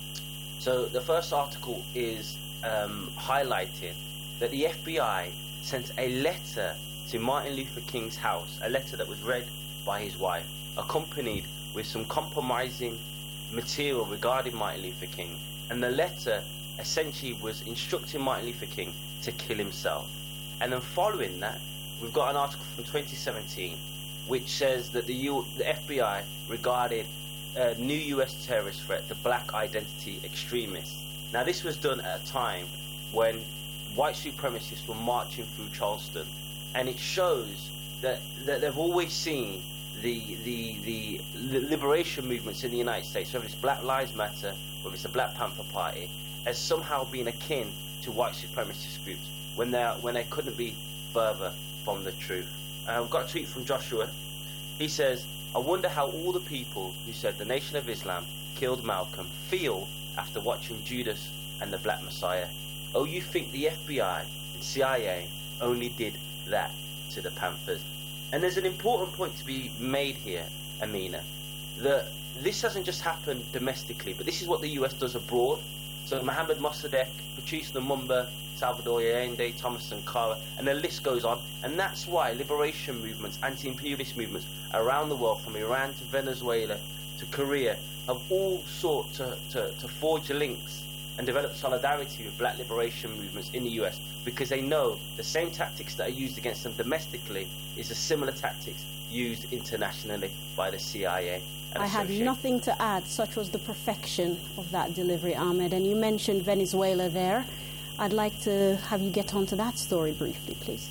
So the first article is um, highlighting that the F B I sent a letter to Martin Luther King's house, a letter that was read by his wife, accompanied with some compromising material regarding Martin Luther King. And the letter essentially was instructing Martin Luther King to kill himself. And then following that, we've got an article from twenty seventeen which says that the, U- the F B I regarded a new U S terrorist threat, the black identity extremists. Now, this was done at a time when white supremacists were marching through Charleston, and it shows that, that they've always seen the, the the the liberation movements in the United States, whether it's Black Lives Matter, whether it's the Black Panther Party, as somehow being akin to white supremacist groups when they when they couldn't be further from the truth. Uh, we've got a tweet from Joshua. He says, I wonder how all the people who said the Nation of Islam killed Malcolm feel after watching Judas and the Black Messiah. Oh, you think the F B I and C I A only did that to the Panthers? And there's an important point to be made here, Amina, that this hasn't just happened domestically, but this is what the U S does abroad. So Mohamed Mossadegh, Patrice Lumumba, Salvador Allende, Thomas Sankara, and the list goes on. And that's why liberation movements, anti-imperialist movements around the world, from Iran to Venezuela to Korea, have all sought to, to, to forge links and develop solidarity with black liberation movements in the U S, because they know the same tactics that are used against them domestically is a similar tactics used internationally by the C I A. I have nothing to add. Such was the perfection of that delivery, Ahmed. And you mentioned Venezuela there. I'd like to have you get onto that story briefly, please.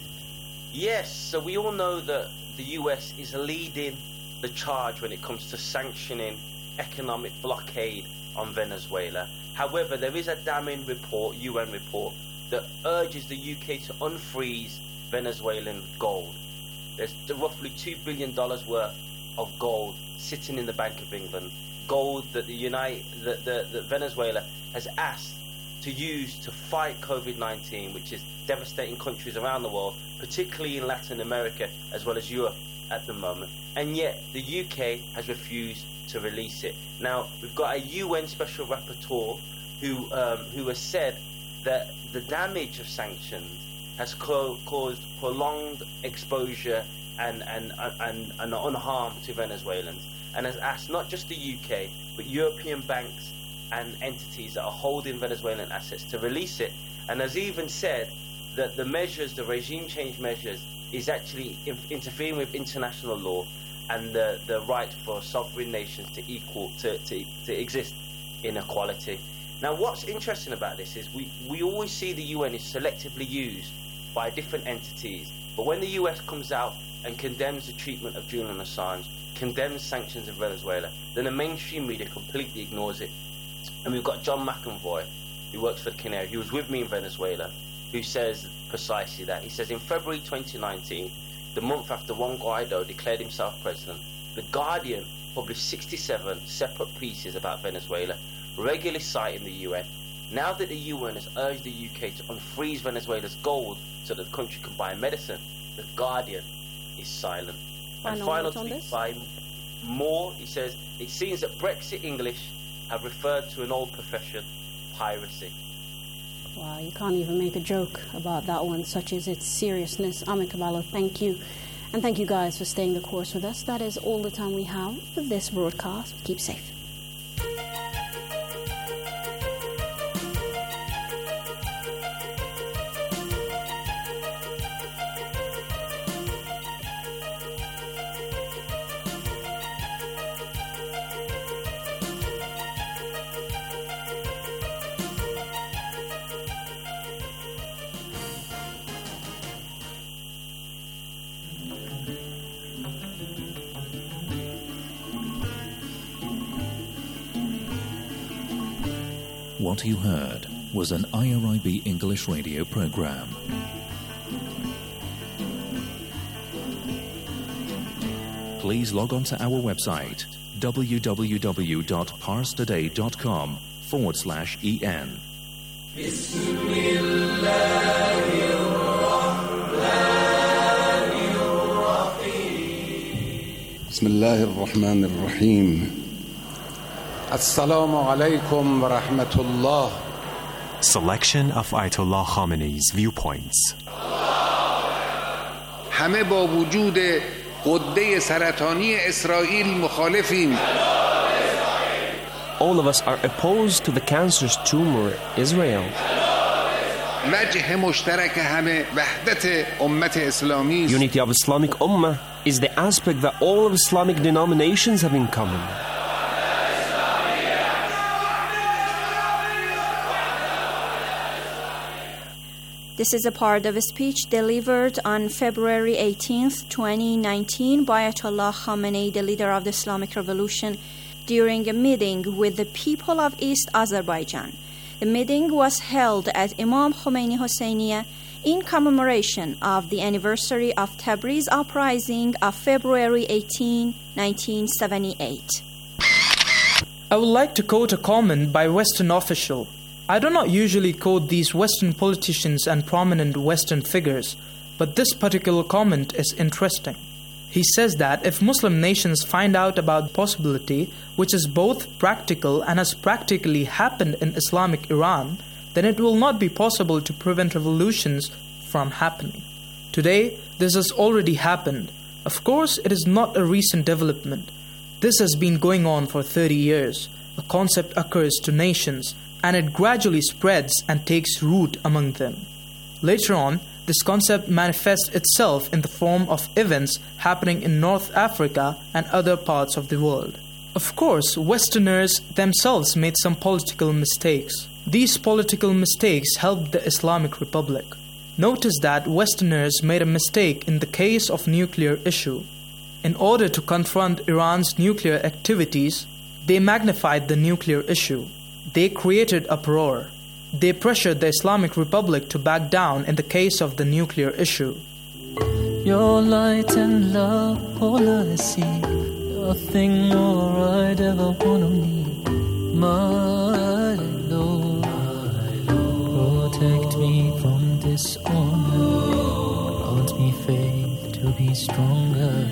Yes, so we all know that the U S is leading the charge when it comes to sanctioning economic blockade on Venezuela. However, there is a damning report, U N report, that urges the U K to unfreeze Venezuelan gold. There's roughly two billion dollars worth of gold sitting in the Bank of England, gold that the United, that the, the Venezuela has asked to use to fight COVID nineteen, which is devastating countries around the world, particularly in Latin America as well as Europe at the moment. And yet the U K has refused to release it. Now, we've got a U N Special Rapporteur who um, who has said that the damage of sanctions has co- caused prolonged exposure and, and, and, and unharm to Venezuelans, and has asked not just the U K, but European banks and entities that are holding Venezuelan assets to release it, and has even said that the measures, the regime change measures, is actually in- interfering with international law and the, the right for sovereign nations to equal to, to, to exist in equality. Now, what's interesting about this is we, we always see the U N is selectively used by different entities, but when the U S comes out and condemns the treatment of Julian Assange, condemns sanctions in Venezuela, then the mainstream media completely ignores it. And we've got John McEnvoy, who works for the Canary, who was with me in Venezuela, who says precisely that. He says, in February twenty nineteen, the month after Juan Guaido declared himself president, The Guardian published sixty-seven separate pieces about Venezuela, regularly citing the U N. Now that the U N has urged the U K to unfreeze Venezuela's gold so that the country can buy medicine, The Guardian is silent. Final and final on tweet this? by Moore, he says, it seems that Brexit English have referred to an old profession, piracy. Wow, you can't even make a joke about that one, such is its seriousness. Ahmed Kabalo, thank you. And thank you guys for staying the course with us. That is all the time we have for this broadcast. Keep safe. What you heard was an I R I B English radio program. Please log on to our website www.parstoday.com forward slash en. بسم الله الرحمن الرحيم السلام عليكم ورحمة الله. Selection of Ayatollah Khamenei's viewpoints. همه با وجود غده سرطانی اسرائیل مخالفیم. All of us are opposed to the cancerous tumor, Israel. وجه مشترک همه وحدت امت اسلامی. Unity of Islamic Ummah is the aspect that all of Islamic denominations have in common. This is a part of a speech delivered on February eighteenth, twenty nineteen by Ayatollah Khamenei, the leader of the Islamic Revolution, during a meeting with the people of East Azerbaijan. The meeting was held at Imam Khomeini Hosseiniya in commemoration of the anniversary of Tabriz Uprising of February eighteenth, nineteen seventy-eight. I would like to quote a comment by a Western official. I do not usually quote these Western politicians and prominent Western figures, but this particular comment is interesting. He says that if Muslim nations find out about the possibility, which is both practical and has practically happened in Islamic Iran, then it will not be possible to prevent revolutions from happening. Today, this has already happened. Of course, it is not a recent development. This has been going on for thirty years. A concept occurs to nations, and it gradually spreads and takes root among them. Later on, this concept manifests itself in the form of events happening in North Africa and other parts of the world. Of course, Westerners themselves made some political mistakes. These political mistakes helped the Islamic Republic. Notice that Westerners made a mistake in the case of nuclear issue. In order to confront Iran's nuclear activities, they magnified the nuclear issue. They created uproar. They pressured the Islamic Republic to back down in the case of the nuclear issue. Your light and love, all I see, nothing more I'd ever want to need. My Lord, protect me from dishonor, grant me faith to be stronger.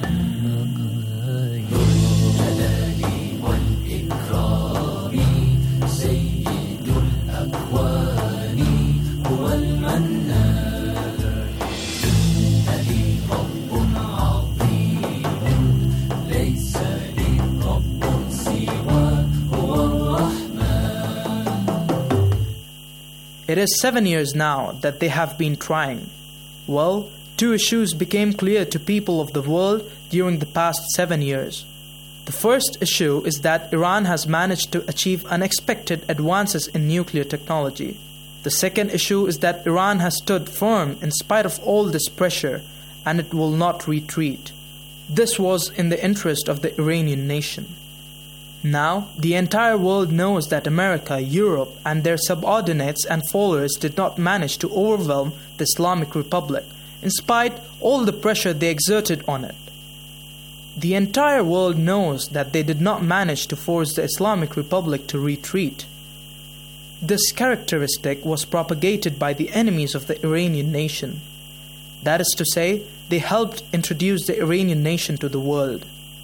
It is seven years now that they have been trying. Well, two issues became clear to people of the world during the past seven years. The first issue is that Iran has managed to achieve unexpected advances in nuclear technology. The second issue is that Iran has stood firm in spite of all this pressure, and it will not retreat. This was in the interest of the Iranian nation. Now, the entire world knows that America, Europe, and their subordinates and followers did not manage to overwhelm the Islamic Republic, in spite of all the pressure they exerted on it. The entire world knows that they did not manage to force the Islamic Republic to retreat. This characteristic was propagated by the enemies of the Iranian nation. That is to say, they helped introduce the Iranian nation to the world.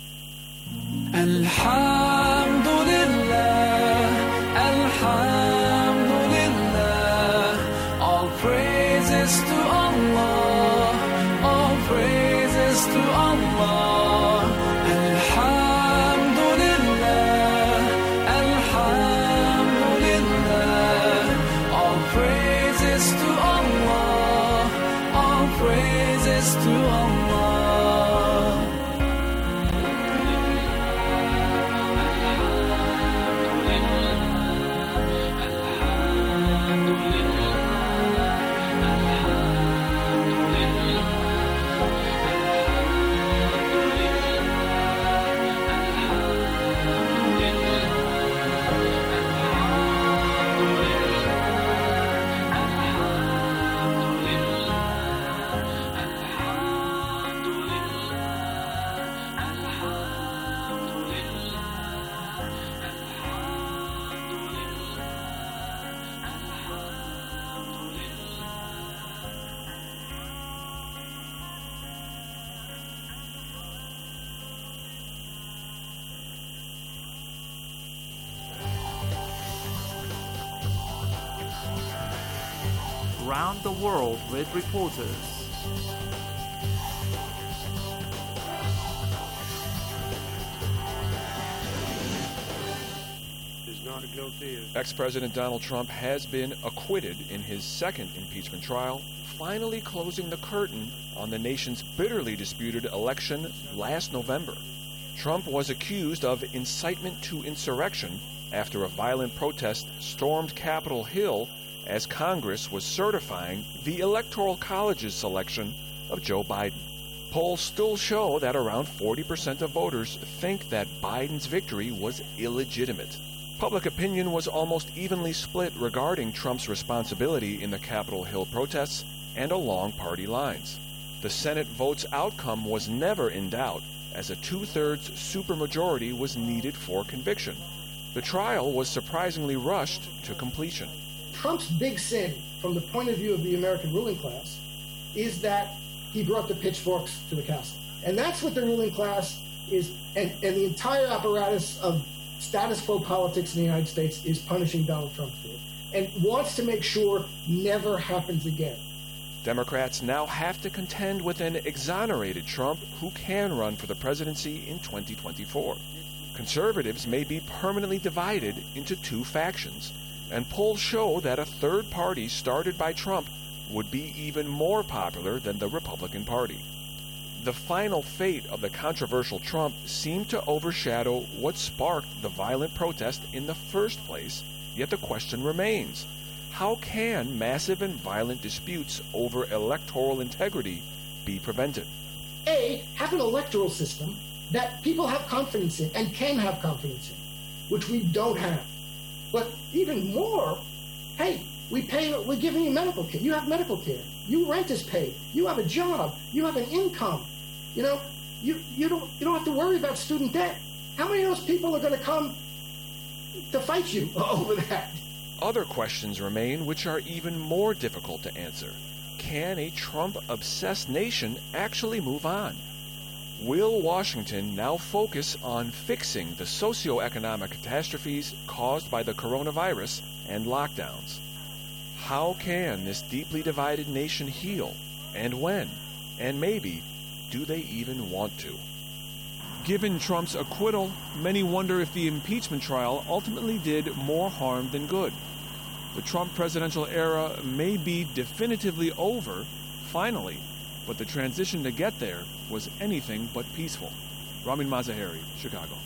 Alhamdulillah, Alhamdulillah, all praises to Allah, all praises to Allah. Alhamdulillah, Alhamdulillah, all praises to Allah, all praises to Allah. Round the world with reporters. Ex-President Donald Trump has been acquitted in his second impeachment trial, finally closing the curtain on the nation's bitterly disputed election last November. Trump was accused of incitement to insurrection after a violent protest stormed Capitol Hill as Congress was certifying the Electoral College's selection of Joe Biden. Polls still show that around forty percent of voters think that Biden's victory was illegitimate. Public opinion was almost evenly split regarding Trump's responsibility in the Capitol Hill protests and along party lines. The Senate vote's outcome was never in doubt, as a two-thirds supermajority was needed for conviction. The trial was surprisingly rushed to completion. Trump's big sin, from the point of view of the American ruling class, is that he brought the pitchforks to the castle. And that's what the ruling class is, and, and the entire apparatus of status quo politics in the United States is punishing Donald Trump for it, and wants to make sure never happens again. Democrats now have to contend with an exonerated Trump who can run for the presidency in twenty twenty-four. Conservatives may be permanently divided into two factions, and polls show that a third party started by Trump would be even more popular than the Republican Party. The final fate of the controversial Trump seemed to overshadow what sparked the violent protest in the first place, yet the question remains: how can massive and violent disputes over electoral integrity be prevented? A, have an electoral system that people have confidence in and can have confidence in, which we don't have. But even more, hey, we pay, we're giving you medical care. You have medical care. Your rent is paid. You have a job. You have an income. You know, you, you don't you don't have to worry about student debt. How many of those people are going to come to fight you over that? Other questions remain which are even more difficult to answer. Can a Trump-obsessed nation actually move on? Will Washington now focus on fixing the socioeconomic catastrophes caused by the coronavirus and lockdowns? How can this deeply divided nation heal? And when? And maybe, do they even want to? Given Trump's acquittal, many wonder if the impeachment trial ultimately did more harm than good. The Trump presidential era may be definitively over, finally, but the transition to get there was anything but peaceful. Ramin Mazaheri, Chicago.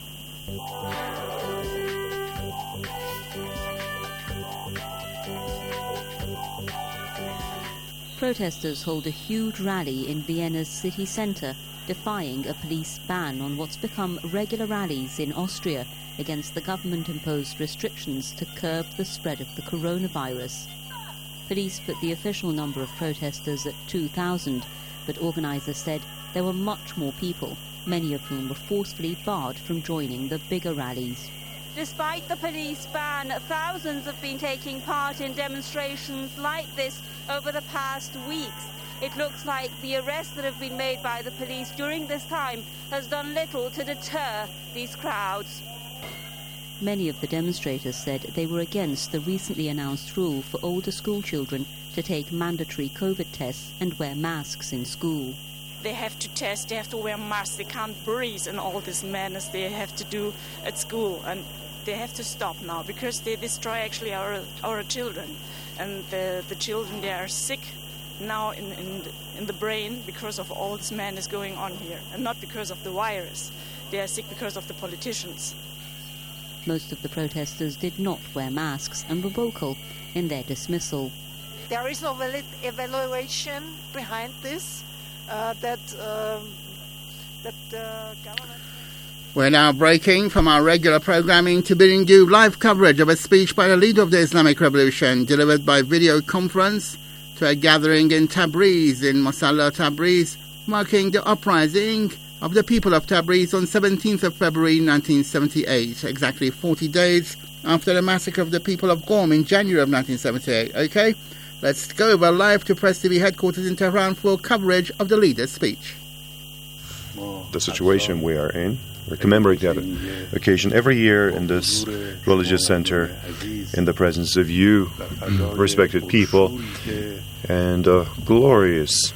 Protesters hold a huge rally in Vienna's city centre, defying a police ban on what's become regular rallies in Austria against the government-imposed restrictions to curb the spread of the coronavirus. Police put the official number of protesters at two thousand, but organisers said there were much more people, many of whom were forcefully barred from joining the bigger rallies. Despite the police ban, thousands have been taking part in demonstrations like this over the past weeks. It looks like the arrests that have been made by the police during this time has done little to deter these crowds. Many of the demonstrators said they were against the recently announced rule for older school children to take mandatory COVID tests and wear masks in school. They have to test, they have to wear masks, they can't breathe in all this madness they have to do at school. And they have to stop now because they destroy actually our our children. And the, the children, they are sick now in, in, in the brain because of all this madness going on here. And not because of the virus. They are sick because of the politicians. Most of the protesters did not wear masks and were vocal in their dismissal. There is no valid evaluation behind this. Uh, that um, that uh, government... We're now breaking from our regular programming to bring you live coverage of a speech by the leader of the Islamic Revolution, delivered by video conference to a gathering in Tabriz, in Musalla, Tabriz, marking the uprising of the people of Tabriz on seventeenth of February nineteen seventy-eight, exactly forty days after the massacre of the people of Qom in January of nineteen seventy-eight. Okay? Let's go over live to Press T V headquarters in Tehran for coverage of the leader's speech. The situation we are in, we commemorate that occasion every year in this religious center in the presence of you, respected people, and a glorious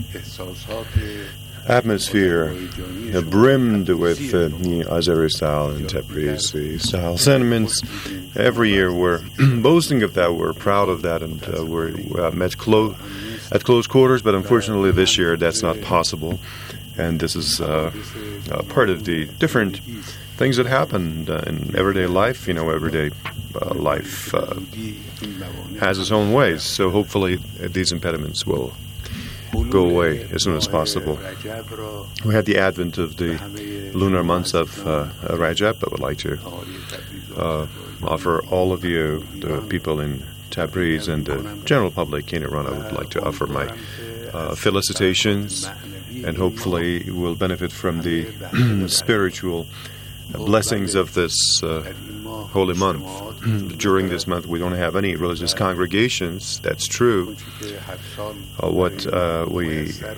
atmosphere uh, brimmed with uh, the Azeri style and Tabrizi style sentiments. Every year we're boasting of that, we're proud of that, and uh, we're uh, met clo- at close quarters, but unfortunately this year that's not possible. And this is uh, uh, part of the different things that happen uh, in everyday life. You know, everyday uh, life uh, has its own ways, so hopefully uh, these impediments will go away as soon as possible. We had the advent of the lunar months of uh, Rajab. I would like to uh, offer all of you, the people in Tabriz and the general public in Iran, I would like to offer my uh, felicitations, and hopefully you will benefit from the spiritual blessings of this uh, holy month. During this month we don't have any religious congregations, that's true. Uh, what uh, we